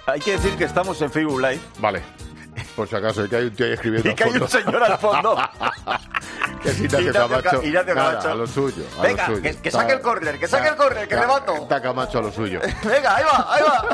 Hay que decir que estamos en Facebook Live. Vale. Por si acaso, que hay un tío ahí escribiendo. Y que hay un señor al fondo. Que es Ignacio Camacho. Camacho. A lo suyo. Venga, lo suyo. que saque el córner, que levanto. Está Camacho a lo suyo. Venga, ahí va.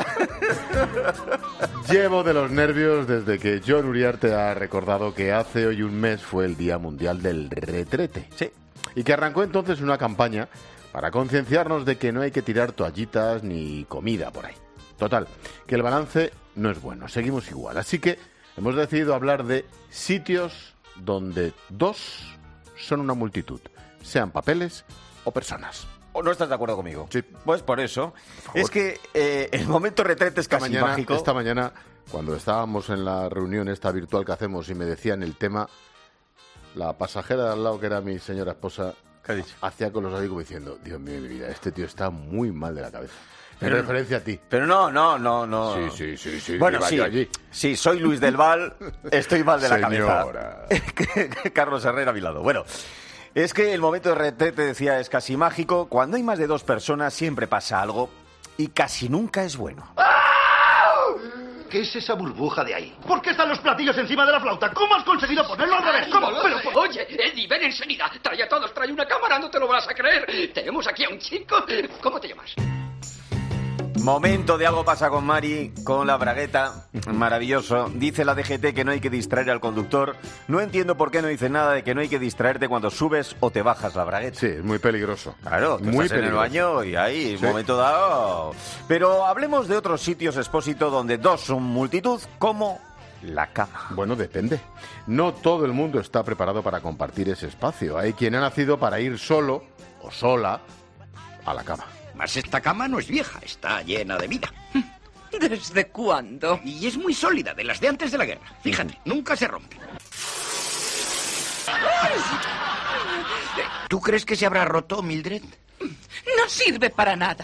Llevo de los nervios desde que Jon Uriarte ha recordado que hace hoy un mes fue el Día Mundial del Retrete. Sí. Y que arrancó entonces una campaña para concienciarnos de que no hay que tirar toallitas ni comida por ahí. Total, que el balance no es bueno, seguimos igual. Así que hemos decidido hablar de sitios donde dos son una multitud, sean papeles o personas. ¿O no estás de acuerdo conmigo? Sí. Pues por eso. Es que el momento retrete es casi mágico. Esta mañana, cuando estábamos en la reunión esta virtual que hacemos y me decían el tema, la pasajera de al lado, que era mi señora esposa, ¿qué ha dicho? Hacía con los ojos como diciendo, Dios mío de mi vida, este tío está muy mal de la cabeza. En referencia a ti. Pero no. Sí. Bueno, sí. Allí. Sí, soy Luis del Val, estoy mal de la Señora. cabeza. Carlos Herrera a mi lado. Bueno, es que el momento de retrete, decía, es casi mágico. Cuando hay más de dos personas siempre pasa algo y casi nunca es bueno. ¿Qué es esa burbuja de ahí? ¿Por qué están los platillos encima de la flauta? ¿Cómo has conseguido ponerlo al revés? ¿Cómo? Pero, Oye, Eddie, ven enseguida. Trae a todos, trae una cámara, no te lo vas a creer. Tenemos aquí a un chico. ¿Cómo te llamas? Momento de Algo pasa con Mari, con la bragueta. Maravilloso. Dice la DGT que no hay que distraer al conductor. No entiendo por qué no dice nada de que no hay que distraerte cuando subes o te bajas la bragueta. Sí, es muy peligroso. Claro, muy estás en el baño y ahí, sí. Momento dado. Pero hablemos de otros sitios, Expósito, donde dos son multitud, como la cama. Bueno, depende. No todo el mundo está preparado para compartir ese espacio. Hay quien ha nacido para ir solo o sola a la cama. Mas esta cama no es vieja, está llena de vida. ¿Desde cuándo? Y es muy sólida, de las de antes de la guerra. Fíjate, nunca se rompe. ¿Tú crees que se habrá roto, Mildred? No sirve para nada.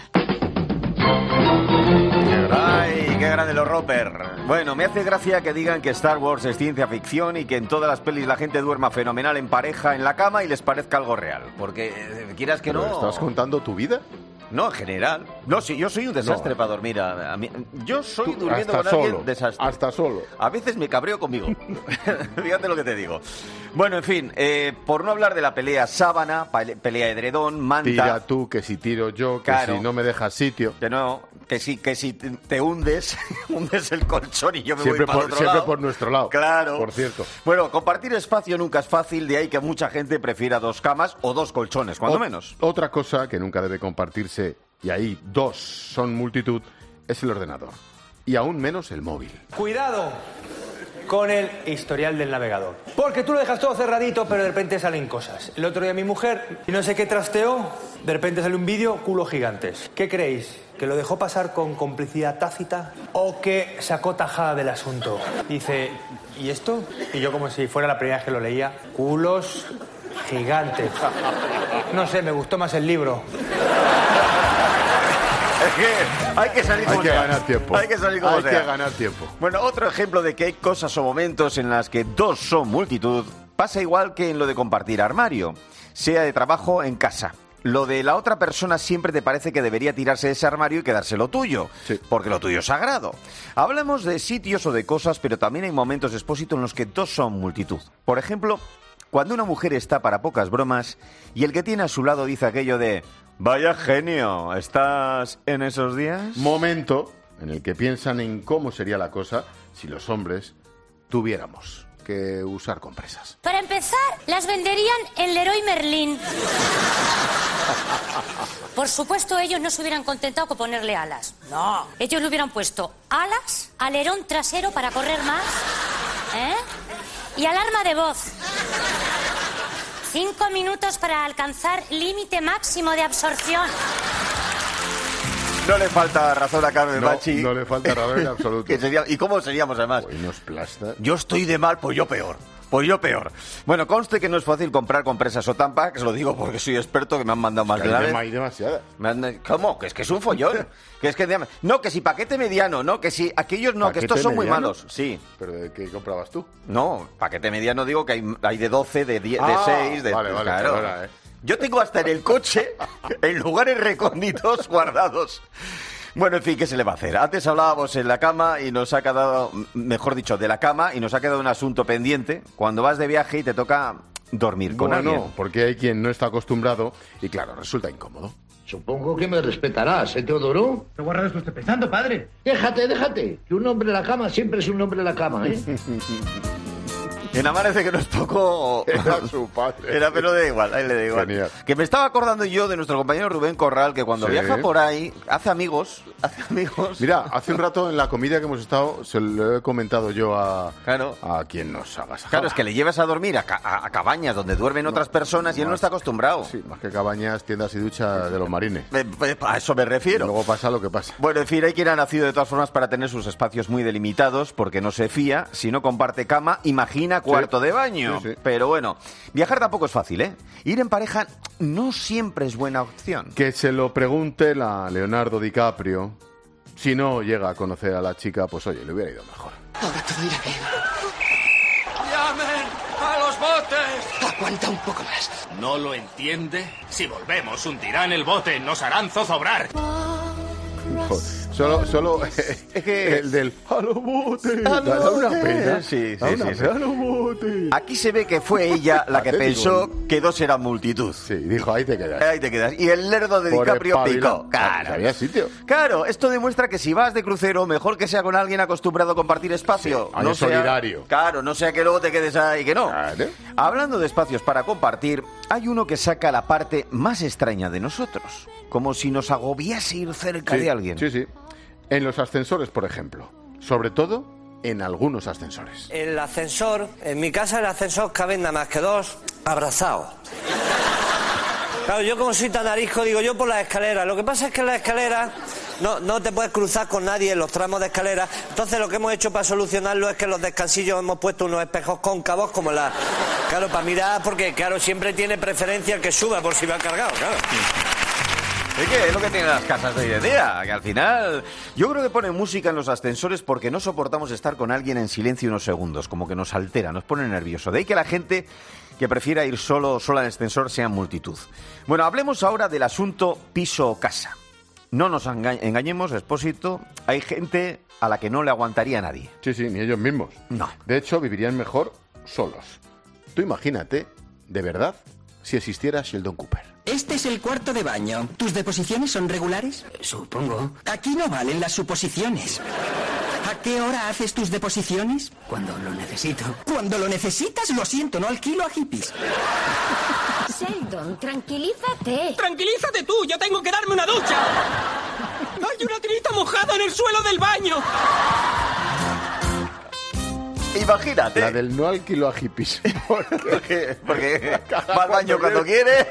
¡Ay, qué grande los Roper! Bueno, me hace gracia que digan que Star Wars es ciencia ficción y que en todas las pelis la gente duerma fenomenal en pareja en la cama y les parezca algo real. Porque, quieras que ¿Pero no... estás contando tu vida? No, en general. No, sí, yo soy un desastre No. para dormir. A mí, yo soy Tú, durmiendo hasta con alguien solo, desastre. hasta solo. A veces me cabreo conmigo. Fíjate lo que te digo. Bueno, en fin, por no hablar de la pelea sábana, pelea edredón, manta... Tira tú, que si tiro yo, que Claro. si no me dejas sitio. Que no, que si te hundes, hundes el colchón y yo me Siempre voy para el otro siempre lado. por nuestro lado. Claro. Por cierto. Bueno, compartir espacio nunca es fácil, de ahí que mucha gente prefiera dos camas o dos colchones, cuando menos. Otra cosa que nunca debe compartirse, y ahí dos son multitud, es el ordenador. Y aún menos el móvil. Cuidado con el historial del navegador. Porque tú lo dejas todo cerradito, pero de repente salen cosas. El otro día mi mujer, y no sé qué trasteó, de repente sale un vídeo, culos gigantes. ¿Qué creéis? ¿Que lo dejó pasar con complicidad tácita o que sacó tajada del asunto? Dice, ¿y esto? Y yo como si fuera la primera vez que lo leía, culos gigantes. No sé, me gustó más el libro. Es que hay que salir como Hay que sea. ganar tiempo. Hay que salir como Hay sea. que ganar tiempo. Bueno, otro ejemplo de que hay cosas o momentos en las que dos son multitud pasa igual que en lo de compartir armario, sea de trabajo o en casa. Lo de la otra persona siempre te parece que debería tirarse de ese armario y quedarse lo tuyo, Sí. porque lo tuyo es sagrado. Hablamos de sitios o de cosas, pero también hay momentos, Expósito, en los que dos son multitud. Por ejemplo, cuando una mujer está para pocas bromas y el que tiene a su lado dice aquello de «Vaya genio, ¿estás en esos días?» Momento en el que piensan en cómo sería la cosa si los hombres tuviéramos que usar compresas. Para empezar, las venderían en Leroy Merlin. Por supuesto, ellos no se hubieran contentado con ponerle alas. No. Ellos le hubieran puesto alas, alerón trasero para correr más, y alarma de voz. 5 minutos para alcanzar límite máximo de absorción. No le falta razón a Carmen Machi. No le falta razón en absoluto. ¿Y cómo seríamos además? Hoy nos plasta. Yo estoy de mal, pues yo peor. Bueno, conste que no es fácil comprar compresas o Tampax, lo digo porque soy experto, que me han mandado más de una vez. Hay demasiadas. ¿Cómo? Que es un follón. No, que si paquete mediano, no, que si aquellos no, que ¿Paquete estos son muy mediano? malos. Sí. ¿Pero de qué comprabas tú? No, paquete mediano digo que hay de 12, de 10, de 6, de... Vale, claro. perdona, Yo tengo hasta en el coche, en lugares recónditos guardados. Bueno, en fin, ¿qué se le va a hacer? Antes hablábamos en la cama y nos ha quedado, mejor dicho, de la cama y nos ha quedado un asunto pendiente. Cuando vas de viaje y te toca dormir con alguien. Bueno, porque hay quien no está acostumbrado y claro, resulta incómodo. Supongo que me respetarás, ¿eh, Teodoro? ¿Qué guarradas que estoy pensando, padre? Déjate. Que un hombre en la cama siempre es un hombre en la cama, ¿eh? En Amanece que nos tocó... Era su padre. Era, pero da igual, ahí le da igual. Genial. Que me estaba acordando yo de nuestro compañero Rubén Corral, que cuando Sí. viaja por ahí, hace amigos. Mira, hace un rato en la comida que hemos estado, se lo he comentado yo a quien nos agasajaba. Claro, es que le llevas a dormir a cabañas donde duermen otras personas y él no está acostumbrado. Sí, más que cabañas, tiendas y duchas de los marines. A eso me refiero. Luego pasa lo que pasa. Bueno, en fin, hay quien ha nacido de todas formas para tener sus espacios muy delimitados porque no se fía. Si no comparte cama, imagina cuarto de baño. Sí. Pero bueno, viajar tampoco es fácil, ¿eh? Ir en pareja no siempre es buena opción. Que se lo pregunte la Leonardo DiCaprio. Si no llega a conocer a la chica, pues oye, le hubiera ido mejor. Ahora todo irá bien. ¡Llamen a los botes! Aguanta un poco más. ¿No lo entiende? Si volvemos, hundirán el bote, nos harán zozobrar. Solo es que el del ¡a los botes! Da una pena. Sí. ¡A los botes! Aquí se ve que fue ella la que pensó que dos eran multitud. Sí, dijo, ahí te quedas. Ahí te quedas. Y el lerdo de Por DiCaprio espabilado. picó. Claro. Había sitio. Claro, esto demuestra que si vas de crucero, mejor que sea con alguien acostumbrado a compartir espacio. Sí, alguien solidario. Claro, no sea que luego te quedes ahí que no. Claro. Hablando de espacios para compartir, hay uno que saca la parte más extraña de nosotros. Como si nos agobiase ir cerca de alguien. Sí. En los ascensores, por ejemplo. Sobre todo en algunos ascensores. El ascensor, en mi casa el ascensor caben nada más que dos abrazados. Claro, yo como soy tan arisco, digo yo por las escaleras. Lo que pasa es que en las escaleras no te puedes cruzar con nadie en los tramos de escalera. Entonces lo que hemos hecho para solucionarlo es que en los descansillos hemos puesto unos espejos cóncavos como la... Claro, para mirar, porque claro, siempre tiene preferencia el que suba por si va cargado, claro. Es que es lo que tienen las casas de hoy en día, que al final yo creo que ponen música en los ascensores porque no soportamos estar con alguien en silencio unos segundos, como que nos altera, nos pone nervioso. De ahí que la gente que prefiera ir sola en el ascensor sea multitud. Bueno, hablemos ahora del asunto piso o casa. No nos engañemos, Expósito, hay gente a la que no le aguantaría nadie. Sí, ni ellos mismos. No. De hecho, vivirían mejor solos. Tú imagínate, de verdad, si existiera Sheldon Cooper. Este es el cuarto de baño. ¿Tus deposiciones son regulares? Supongo. Aquí no valen las suposiciones. ¿A qué hora haces tus deposiciones? Cuando lo necesito. Cuando lo necesitas, lo siento, no alquilo a hippies. Sheldon, tranquilízate. ¡Tranquilízate tú! ¡Yo tengo que darme una ducha! ¡Hay una tirita mojada en el suelo del baño! Imagínate. La del no alquilo a hippies. Porque va al baño cuando quiere.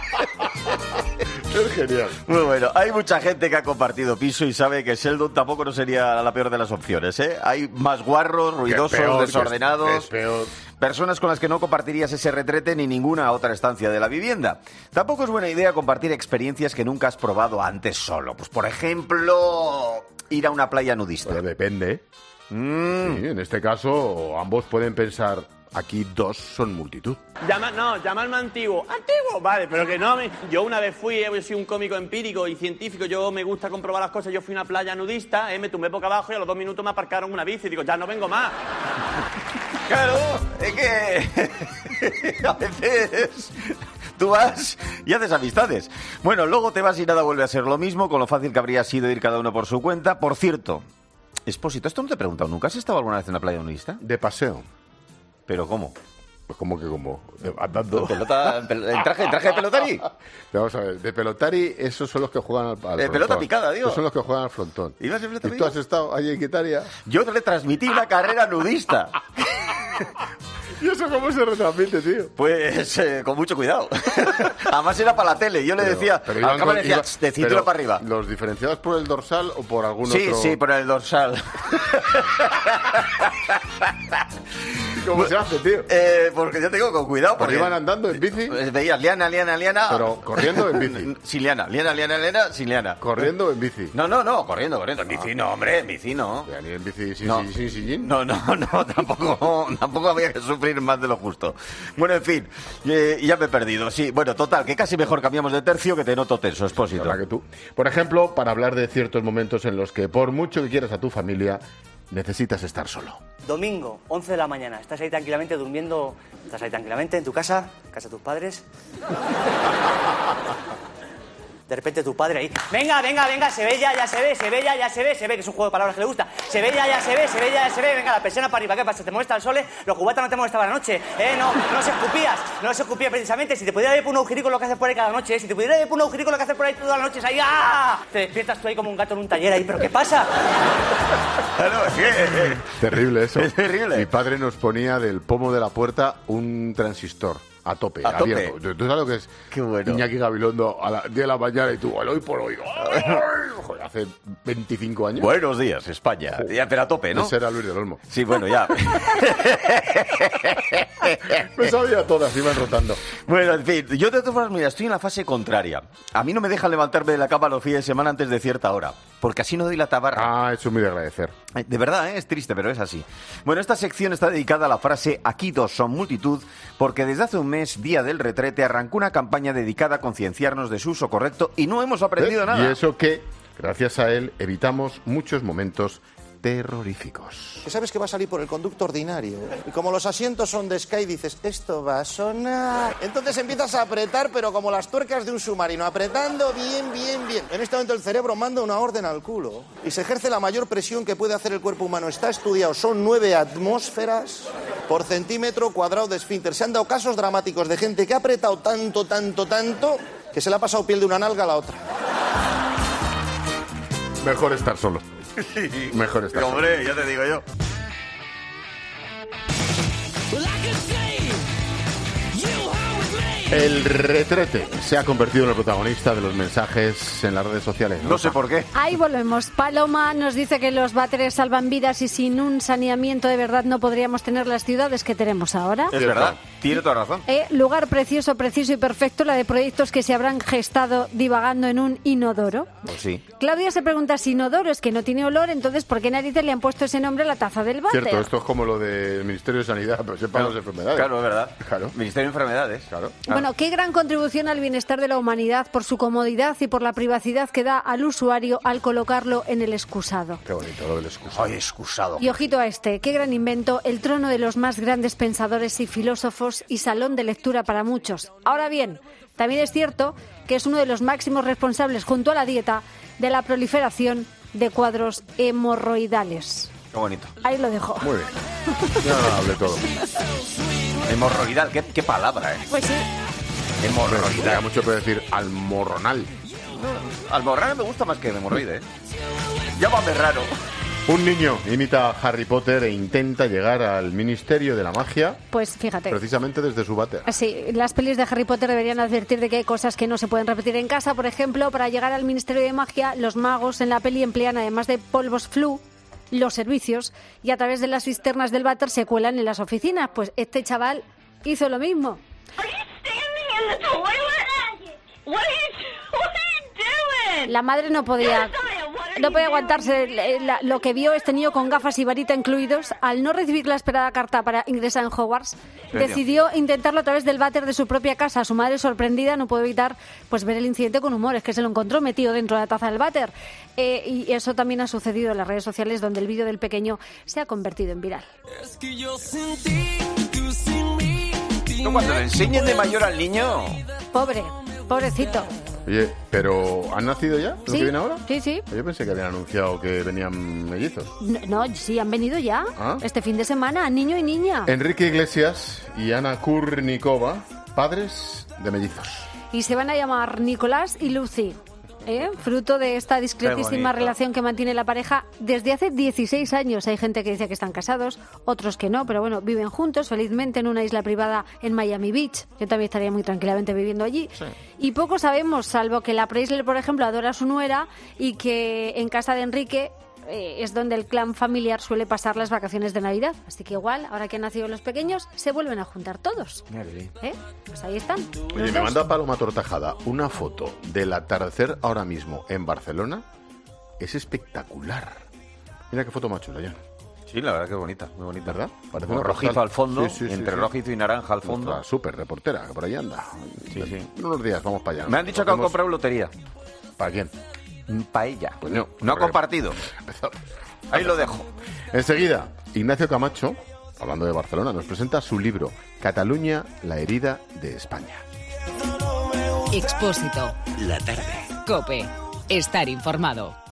Es genial. Muy bueno, hay mucha gente que ha compartido piso y sabe que Sheldon tampoco no sería la peor de las opciones, ¿eh? Hay más guarros, ruidosos, desordenados. Es peor. Personas con las que no compartirías ese retrete ni ninguna otra estancia de la vivienda. Tampoco es buena idea compartir experiencias que nunca has probado antes solo. Pues, por ejemplo, ir a una playa nudista. Pero depende. Sí, en este caso, ambos pueden pensar, aquí dos son multitud. Llamarme antiguo. ¿Antiguo? Vale, pero que no. Yo una vez yo soy un cómico empírico y científico, yo me gusta comprobar las cosas. Yo fui a una playa nudista, me tumbé boca abajo y a los 2 minutos me aparcaron una bici. Digo, ya no vengo más. Claro, es que a veces tú vas y haces amistades. Bueno, luego te vas y nada vuelve a ser lo mismo, con lo fácil que habría sido ir cada uno por su cuenta. Por cierto, Expósito, esto no te he preguntado nunca. ¿Has estado alguna vez en una playa nudista? De paseo. ¿Pero cómo? Pues ¿cómo que cómo? Andando. ¿En traje de pelotari? Vamos a ver, de pelotari, esos son los que juegan al frontón. Pelota picada, digo. Esos son los que juegan al frontón. ¿Ibas en pelota ¿Y tú has estado allí en Quitaria? Yo le transmití una carrera nudista. ¿Y eso cómo se retransmite, tío? Pues con mucho cuidado. Además era para la tele. Yo le decía, al cámara decía, de cintura para arriba. ¿Los diferenciados por el dorsal o por algún otro? Sí, por el dorsal. ¿Cómo se hace, tío? Porque ya tengo con cuidado. ¿Porque iban andando en bici? Veías liana. Pero corriendo en bici. Sin liana, sin liana. Corriendo en bici. No, corriendo. En bici no, hombre, en bici no. ¿Ni en bici sin sillín? No, tampoco había que sufrir más de lo justo. Bueno, en fin, ya me he perdido. Sí, bueno, total, que casi mejor cambiamos de tercio, que te noto tenso, Expósito. ¿Verdad que tú? Por ejemplo, para hablar de ciertos momentos en los que, por mucho que quieras a tu familia, necesitas estar solo. Domingo, 11 de la mañana. Estás ahí tranquilamente durmiendo. Estás ahí tranquilamente en tu casa de tus padres. De repente tu padre ahí. Venga, se ve ya se ve, que es un juego de palabras que le gusta. Se ve ya se ve. Venga, la persiana para arriba. ¿Qué pasa? ¿Te molesta el sol? Los cubatas no te molestaban anoche. No se escupías precisamente. Si te pudiera ver por un agujerico lo que haces por ahí cada noche, Si te pudiera ver por un agujerico lo que haces por ahí todas las noches, ahí, ¡ah! Te despiertas tú ahí como un gato en un taller ahí. ¿Pero qué pasa? Claro, es que... Terrible eso. Es terrible. Mi padre nos ponía del pomo de la puerta un transistor. A tope. Abierto. ¿Tú sabes lo que es? Qué bueno. Iñaki Gabilondo a las 10 de la mañana y tú, al hoy por hoy. Joder, hace 25 años. Buenos días, España. Ya, pero a tope, ¿no? Ese era Luis del Olmo. Sí, bueno, ya. Me sabía todas, iban rotando. Bueno, en fin, yo de todas formas, mira, estoy en la fase contraria. A mí no me dejan levantarme de la cama los fines de semana antes de cierta hora, porque así no doy la tabarra. Eso es muy de agradecer. De verdad, es triste, pero es así. Bueno, esta sección está dedicada a la frase "aquí dos son multitud", porque desde hace un mes, Día del Retrete, arrancó una campaña dedicada a concienciarnos de su uso correcto y no hemos aprendido nada. Y eso que, gracias a él, evitamos muchos momentos terroríficos. Que sabes que va a salir por el conducto ordinario. Y como los asientos son de Sky, dices, esto va a sonar. Entonces empiezas a apretar, pero como las tuercas de un submarino, apretando bien. En este momento el cerebro manda una orden al culo y se ejerce la mayor presión que puede hacer el cuerpo humano. Está estudiado, son 9 atmósferas por centímetro cuadrado de esfínter. Se han dado casos dramáticos de gente que ha apretado tanto, que se le ha pasado piel de una nalga a la otra. Mejor estar solo. Mejor estar solo. Hombre, ya te digo yo. El retrete se ha convertido en el protagonista de los mensajes en las redes sociales. No sé por qué. Ahí volvemos. Paloma nos dice que los váteres salvan vidas y sin un saneamiento de verdad no podríamos tener las ciudades que tenemos ahora. Es verdad, tiene toda razón. Lugar precioso, preciso y perfecto, la de proyectos que se habrán gestado divagando en un inodoro. Pues sí. Claudia se pregunta si inodoro es que no tiene olor, entonces ¿por qué narices le han puesto ese nombre a la taza del váter? Cierto, esto es como lo del Ministerio de Sanidad, pero sepan las enfermedades. Claro, es verdad. Claro. Ministerio de Enfermedades. Claro. Bueno, qué gran contribución al bienestar de la humanidad por su comodidad y por la privacidad que da al usuario al colocarlo en el excusado. Qué bonito lo del excusado. Ay, excusado. Y ojito a este, qué gran invento, el trono de los más grandes pensadores y filósofos y salón de lectura para muchos. Ahora bien, también es cierto que es uno de los máximos responsables, junto a la dieta, de la proliferación de cuadros hemorroidales. Qué bonito. Ahí lo dejo. Muy bien. Ya no hablé todo. Hemorroidal, qué palabra, Pues sí. Hemorroidal. Mucho puede decir almorronal. Almorral me gusta más que hemorroide, Llámame raro. Un niño imita a Harry Potter e intenta llegar al Ministerio de la Magia. Pues fíjate. Precisamente desde su váter. Sí, las pelis de Harry Potter deberían advertir de que hay cosas que no se pueden repetir en casa. Por ejemplo, para llegar al Ministerio de Magia, los magos en la peli emplean, además de polvos flu, los servicios, y a través de las cisternas del váter se cuelan en las oficinas. Pues este chaval hizo lo mismo. La madre no podía aguantarse lo que vio este niño con gafas y varita incluidos. Al no recibir la esperada carta para ingresar en Hogwarts, decidió intentarlo a través del váter de su propia casa. Su madre, sorprendida, no pudo evitar ver el incidente con humor. Es que se lo encontró metido dentro de la taza del váter. Y eso también ha sucedido en las redes sociales, donde el vídeo del pequeño se ha convertido en viral. Es que yo cuando le enseñen de mayor al niño... Pobrecito. Oye, ¿pero han nacido ya? ¿Lo Sí, que viene ahora? Sí. Yo pensé que habían anunciado que venían mellizos. No, sí, han venido ya. ¿Ah? Este fin de semana, niño y niña. Enrique Iglesias y Ana Kurnikova, padres de mellizos. Y se van a llamar Nicolás y Lucy. Fruto de esta discretísima relación que mantiene la pareja desde hace 16 años. Hay gente que dice que están casados, otros que no, pero bueno, viven juntos felizmente en una isla privada en Miami Beach. Yo también estaría muy tranquilamente viviendo allí. Sí. Y poco sabemos, salvo que la Preisler, por ejemplo, adora a su nuera y que en casa de Enrique es donde el clan familiar suele pasar las vacaciones de Navidad. Así que igual, ahora que han nacido los pequeños, se vuelven a juntar todos. Pues ahí están. Oye, me manda Paloma Tortajada una foto del atardecer ahora mismo en Barcelona. Es espectacular. Mira qué foto más chula, ya. Sí, la verdad que es bonita, muy bonita. ¿Verdad? Parece Como una rojizo postal. al fondo, Sí, entre rojizo y naranja al fondo. Nuestra súper reportera, que por ahí anda. Sí. En unos días vamos para allá. Me han dicho que han comprado lotería. ¿Para quién? Para ella. Pues no ha compartido. Ahí lo dejo. Enseguida, Ignacio Camacho, hablando de Barcelona, nos presenta su libro Cataluña, la herida de España. Expósito. La tarde. COPE. Estar informado.